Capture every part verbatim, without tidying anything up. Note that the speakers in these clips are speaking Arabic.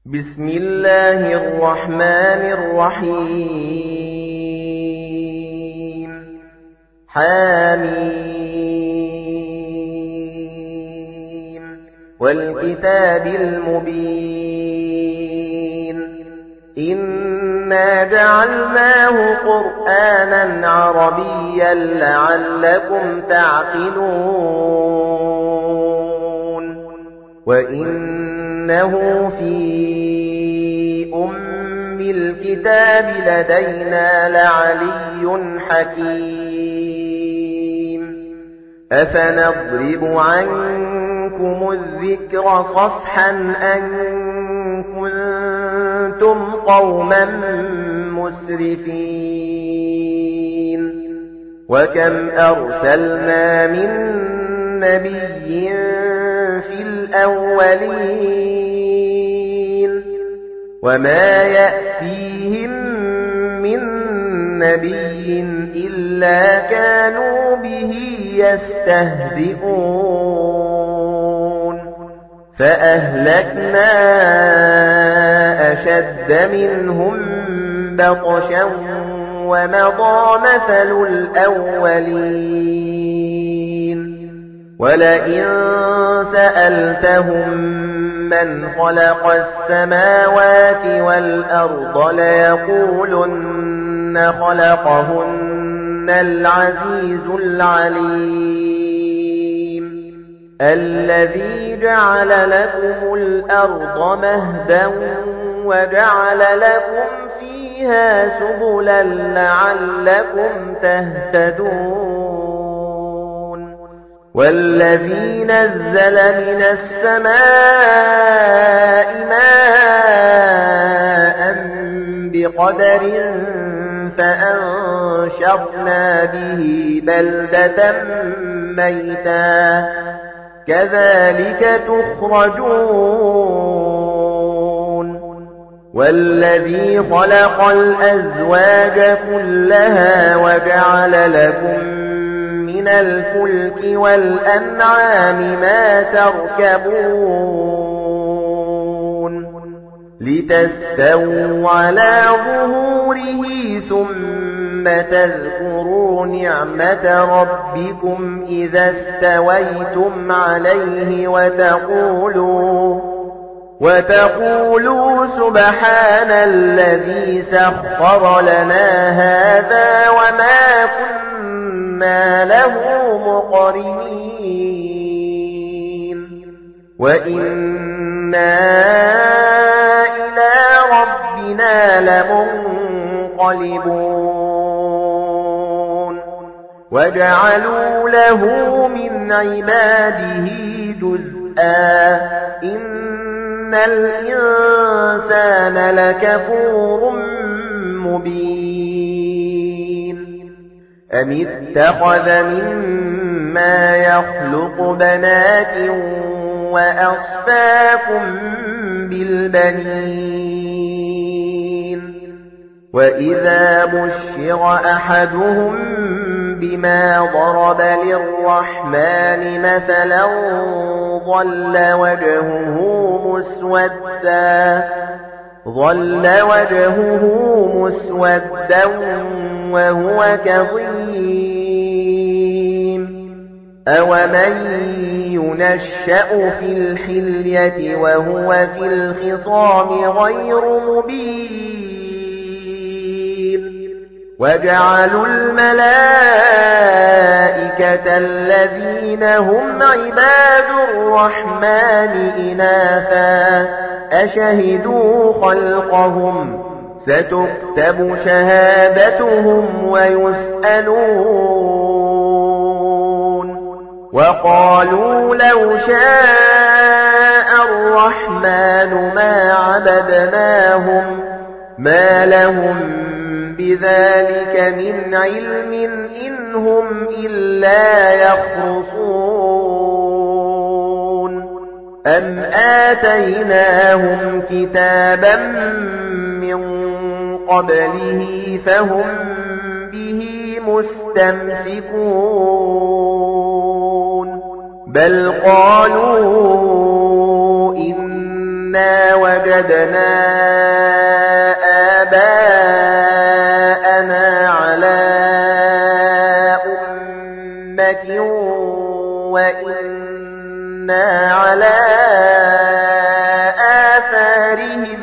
بسم الله الرحمن الرحيم حميم والكتاب المبين إنا جعلناه قرآنا عربيا لعلكم تعقلون وإنه في أم الكتاب لدينا لعلي حكيم أفنضرب عنكم الذكر صفحا أن كنتم قوما مسرفين وكم أرسلنا من نبي في الأولين وما يأتيهم من نبي إلا كانوا به يستهزئون فأهلكنا أشد منهم بطشا ومضى مثل الأولين ولئن سألتهم من خلق السماوات والأرض ليقولن خلقهن العزيز العليم الذي جعل لكم الأرض مهدا وجعل لكم فيها سبلا لعلكم تهتدون والذي نزل من السماء ماء بقدر فأنشرنا به بلدة ميتا كذلك تخرجون والذي خلق الأزواج كلها وجعل لكم من الفلك والأنعام ما تركبون لتستووا على ظهوره ثم تذكروا نعمة ربكم إذا استويتم عليه وتقولوا وتقولوا سبحان الذي سخر لنا هذا وما كنا له مقرنين وإنا إلى ربنا لمنقلبون وجعلوا له من عباده جزءا إن الإنسان لكفور مبين أم اتخذ مما يخلق بنات وأصفاكم بالبنين وإذا بشر أحدهم بما ضرب للرحمن مثلا ظل وجهه مسودا ظل وجهه مسودا وهو كظيم أومن ينشأ في الحلية وهو في الخصام غير مبين وجعلوا الملائكة الذين هم عباد الرحمن إناثا أشهدوا خلقهم ستكتب شهادتهم ويسألون وقالوا لو شاء الرحمن ما عبدناهم ما لهم بذلك من علم إن هم إلا يخرصون أم آتيناهم كتابا من قبله فهم به مستمسكون بل قالوا إن إِنَّا وَجَدْنَا آبَاءَنَا عَلَى أُمَّةٍ وَإِنَّا عَلَى آثَارِهِم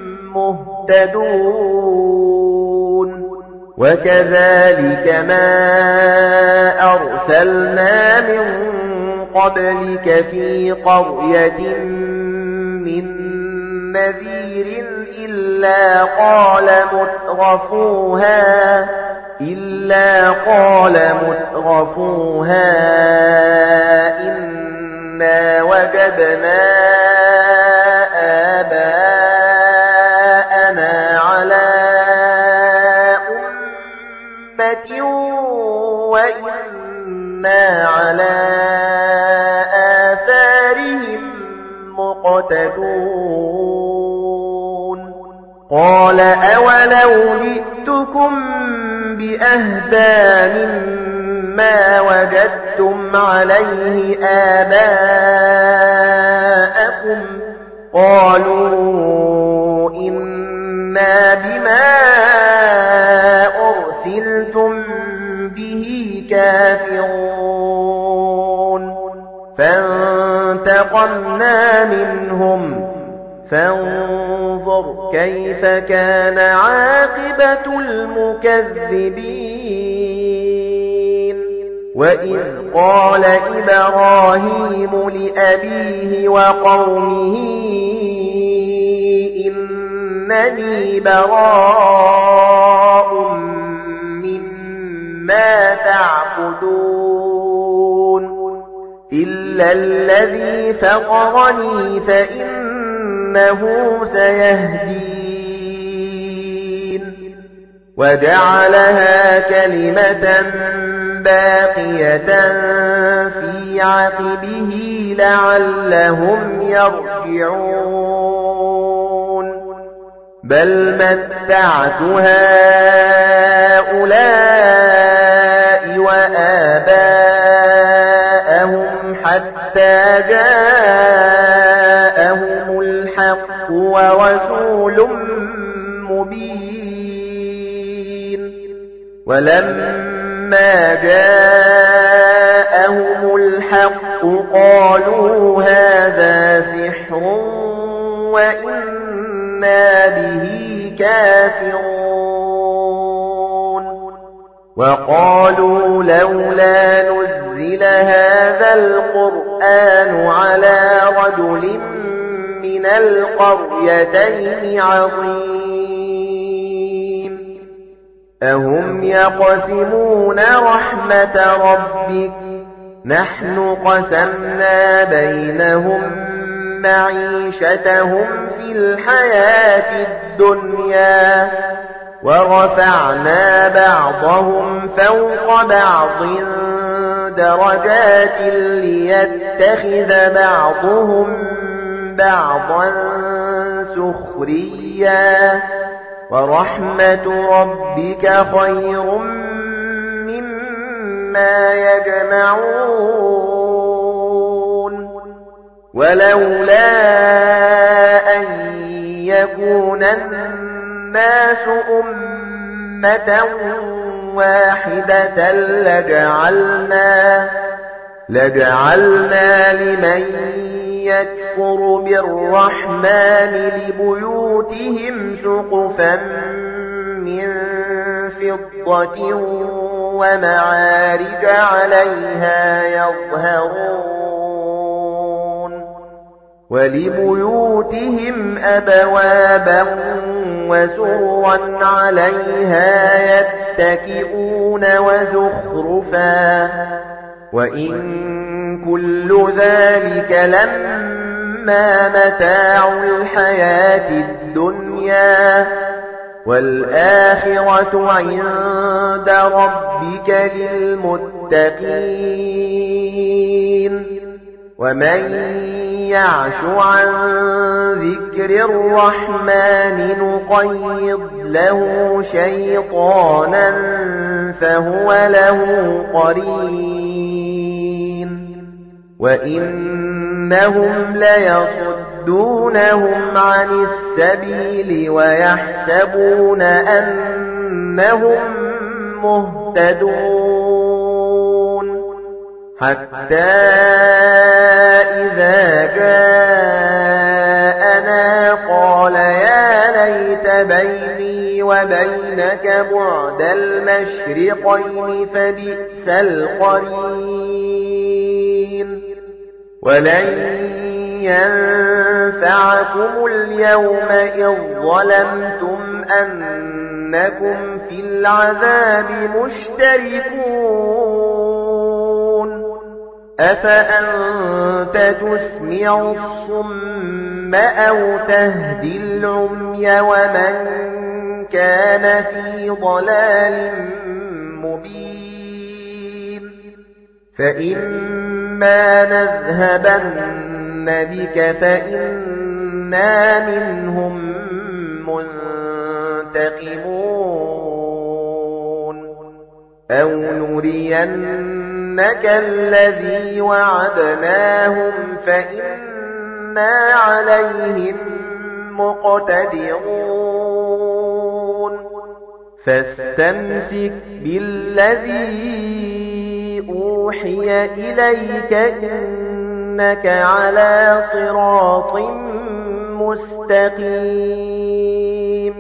مُهْتَدُونَ وَكَذَلِكَ مَا أَرْسَلْنَا مِن قَبْلِكَ فِي قَرْيَةٍ مِّن نَّذِيرٍ إِلَّا قَالَ مُتْرَفُوهَا إِلَّا قَالَ مُتْرَفُوهَا إِنَّا وَجَدْنَا آبَاءَنَا عَلَى أُمَّةٍ وَإِنَّا عَلَى آثَارِهِم مُقْتَدُونَ قَالَ أَوَلَوْ جِئْتُكُم بِأَهْدَىٰ مِمَّا وَجَدتُّمْ عَلَيْهِ آبَاءَكُمْ قَالُوا إِنَّا بِمَا أُرْسِلْتُم بِهِ كَافِرُونَ فَانتَقَمْنَا مِنْهُمْ فَانظُرْ كَيْفَ كَانَ عَاقِبَةُ الْمُكَذِّبِينَ وَإِذْ قَالَ إِبْرَاهِيمُ لِأَبِيهِ وَقَوْمِهِ إِنَّنِي بَرَاءٌ مِّمَّا تَعْبُدُونَ إِلَّا الَّذِي فَطَرَنِي فَإِنَّهُ سَيَهْدِينِ وَجَعَلَهَا كَلِمَةً باقية في عقبه لعلهم يرجعون بل متعت هؤلاء وآباءهم حتى جاءهم الحق ورسول مبين ولما جاءهم الحق قالوا هذا سحر وإنا به كافرون وقالوا لولا نزل هذا القرآن على رجل من القريتين عظيم أهم يقسمون رحمة ربك نحن قسمنا بينهم معيشتهم في الحياة الدنيا ورفعنا بعضهم فوق بعض درجات ليتخذ بعضهم بعضا سخريا ورحمة ربك خير مما يجمعون ولولا أن يكون الناس أمة واحدة لجعلنا لجعلنا لمن يكفر بالرحمن لبيوتهم سقفا من فضة ومعارج عليها يظهرون ولبيوتهم أبوابا وسرا عليها يتكئون وزخرفا وإن كل ذلك لما متاع الحياة الدنيا والآخرة عند ربك للمتقين ومن يعش عن ذكر الرحمن نقيض له شيطانا فهو له قرين وإنهم ليصدون ويصدونهم عن السبيل ويحسبون أنهم مهتدون حتى إذا جاءنا قال يا ليت بيني وبينك بعد المشرقين فبئس القرين ولن ينفعكم اليوم إذ ظلمتم أنكم في العذاب مشتركون أفأنت تسمع الصم أو تهدي العمي ومن كان في ضلال مبين فإما نذهبن بك فإنا منهم منتقمون أو نرينك الذي وعدناهم فإنا عليهم مقتدرون فاستمسك بالذي أوحي إليك إنك على صراط مستقيم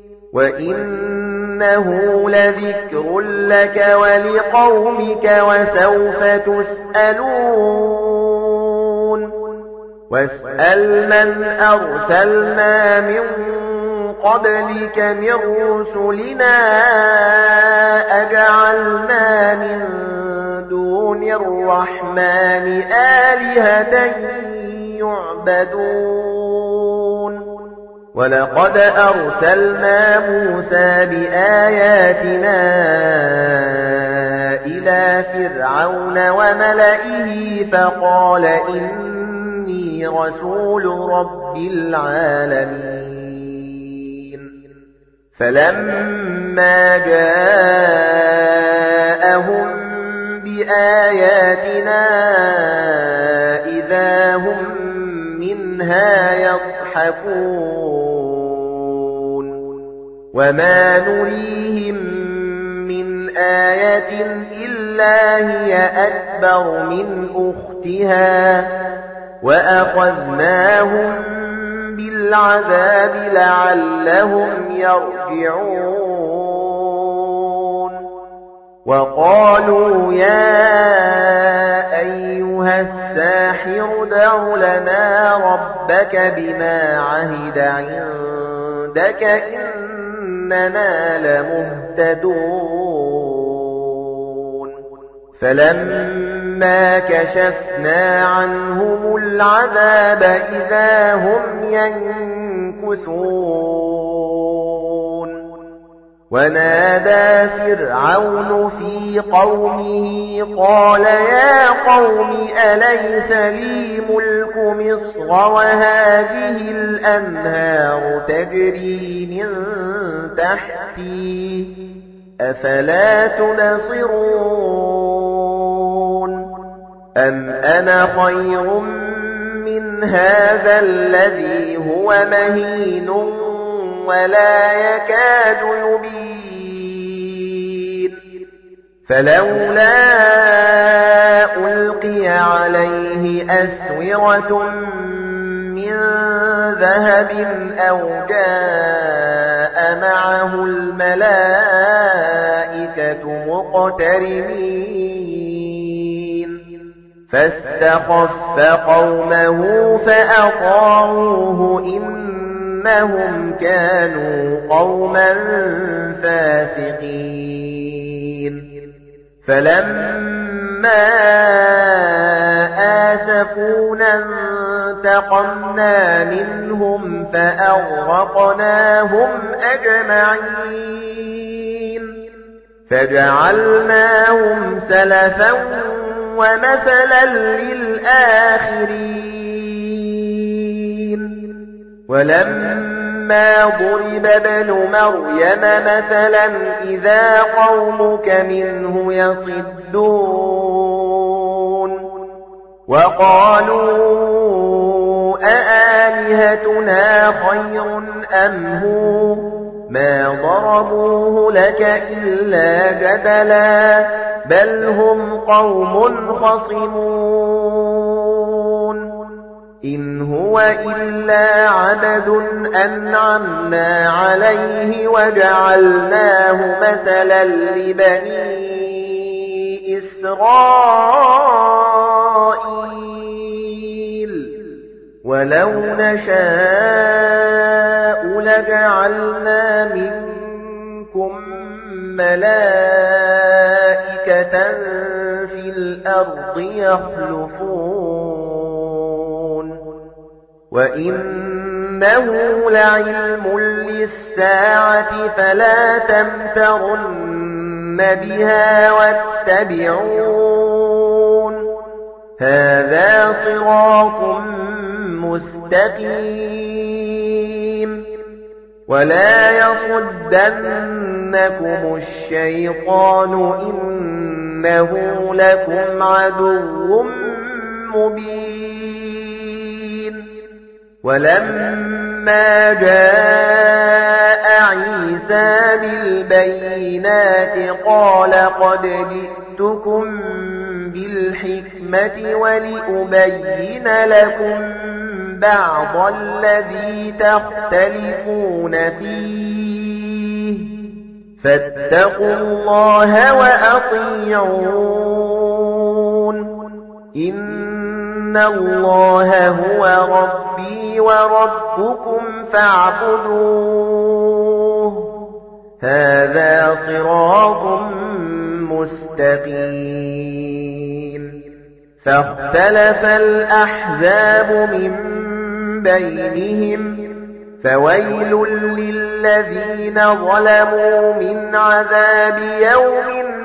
وإنه لذكر لك ولقومك وسوف تسألون واسأل من أرسلنا من قبلك من رسلنا أجعلنا من دون الرحمن آلهة يعبدون ولقد أرسلنا موسى بآياتنا إلى فرعون وملئه فقال إني رسول رب العالمين فلما جاءهم بآياتنا إذا هم منها يضحكون وما نريهم من آية إلا هي أكبر من أختها وأخذناهم بالعذاب لعلهم يرجعون وقالوا يا أيها الساحر دع لنا ربك بما عهد عندك إننا لمهتدون فلما كشفنا عنهم العذاب إذا هم ينكثون ونادى فرعون في قومه قال يا قوم أليس لي ملك مصر وهذه الأنهار تجري من تحتي أفلا تنصرون أم أنا خير من هذا الذي هو مهين ولا يكاد يبين فلولا ألقي عليه أسورة من ذهب أو جاء معه الملائكة مقترنين فاستخف قومه فأطاعوه إنهم كانوا قوما فاسقين فلما آسفونا انتقمنا منهم فأغرقناهم أجمعين فجعلناهم سلفا ومثلا للآخرين ولما ضرب ابن مريم مثلا إذا قومك منه يصدون وقالوا أآلهتنا خير أم هو ما ضربوه لك إلا جدلا بل هم قوم خصمون إن هو إلا عبد أنعمنا عليه وجعلناه مثلا لبني إسرائيل ولو نشاء لجعلنا منكم ملائكة في الأرض يخلفون وإنه لعلم للساعة فلا تمترن بها واتبعون هذا صراط مستقيم ولا يصدنكم الشيطان إنه لكم عدو مبين ولما جاء عيسى بالبينات قال قد جئتكم بالحكمة ولأبين لكم بعض الذي تختلفون فيه فاتقوا الله وأطيعون إن الله هو ربي وربكم فاعبدوه هذا صراط مستقيم فاختلف الأحزاب من بينهم فويل للذين ظلموا من عذاب يوم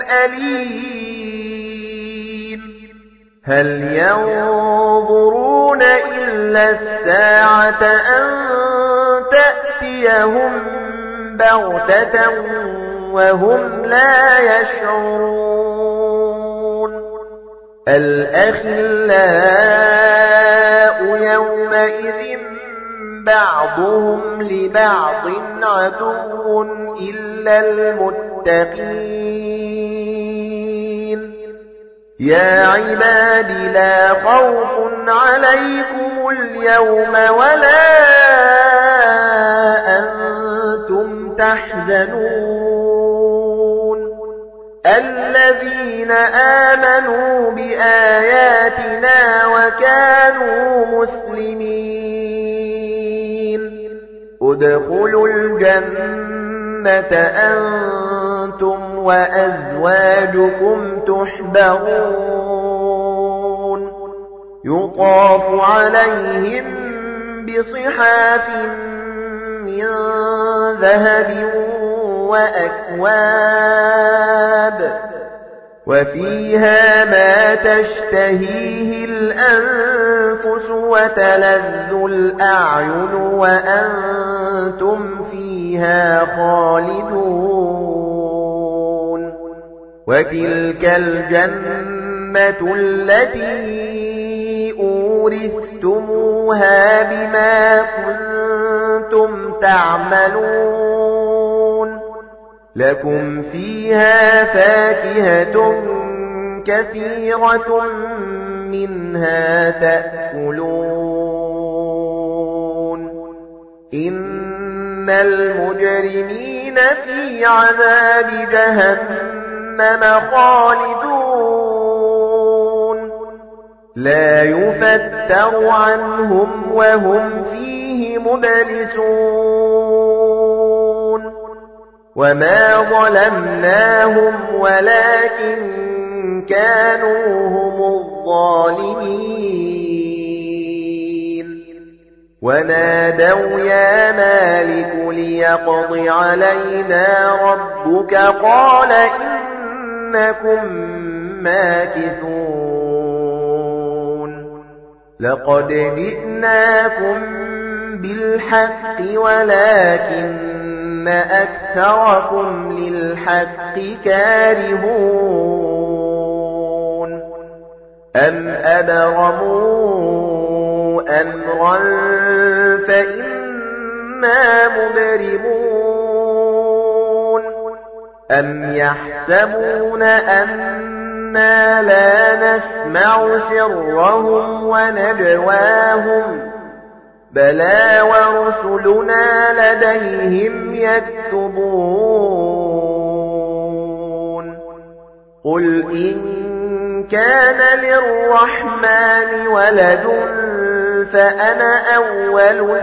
أليم هل ينظرون إلا الساعة أن تأتيهم بغتة وهم لا يشعرون الأخلاء يومئذ بعضهم لبعض عدو إلا المتقين يا عباد لا خوف عليكم اليوم ولا أنتم تحزنون الذين آمنوا بآياتنا وكانوا مسلمين ادخلوا الجنة أنتم وأزواجكم تحبرون يطاف عليهم بصحاف من ذهب وأكواب وفيها ما تشتهيه الأنفس وتلذ الأعين وأنتم فيها خالدون وتلك الجنة التي أورثتموها بما كنتم تعملون لكم فيها فاكهة كثيرة منها تأكلون إن المجرمين في عذاب جهنم خالدون لا يفتر عنهم وهم فيه مبلسون وما ظلمناهم ولكن كانوا هم الظالمين ونادوا يا مالك ليقض علينا ربك قال إنكم ماكثون لقد جئناكم بالحق ولكن أكثركم للحق كارهون أم أبرموا أمرا فإنا مبرمون أم يحسبون أنا لا نسمع سرهم ونجواهم بلى ورسلنا لديهم يكتبون قل إن كان للرحمن ولد فأنا أول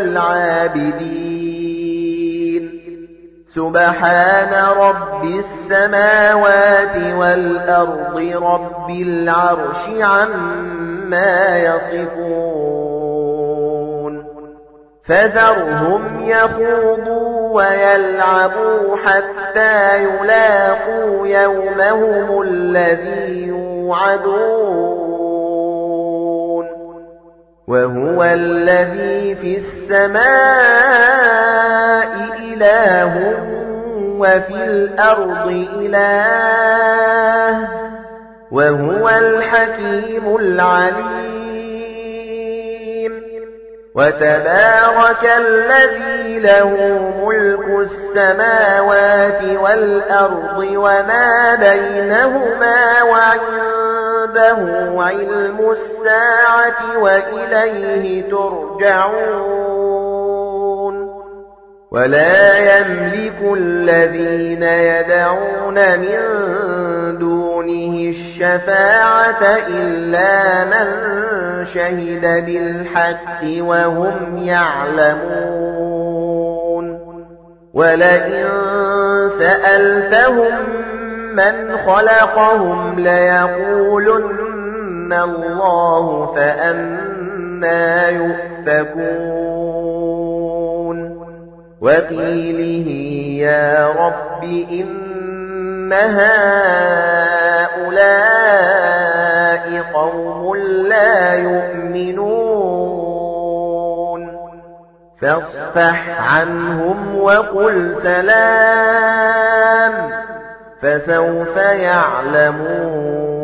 العابدين سبحان رب السماوات والأرض رب العرش عما يصفون فذرهم يخوضوا ويلعبوا حتى يلاقوا يومهم الذي يوعدون وهو الذي في السماء إله وفي الأرض إله وهو الحكيم العليم وتبارك الذي له ملك السماوات والأرض وما بينهما وعنده علم الساعة وإليه ترجعون ولا يملك الذين يدعون من دونه الشفاعة إلا من شهد بالحق وهم يعلمون ولئن سألتهم من خلقهم ليقولن الله فأنى يؤفكون وقيله يا رب إن هؤلاء قوم لا يؤمنون فاصفح عنهم وقل سلام فسوف يعلمون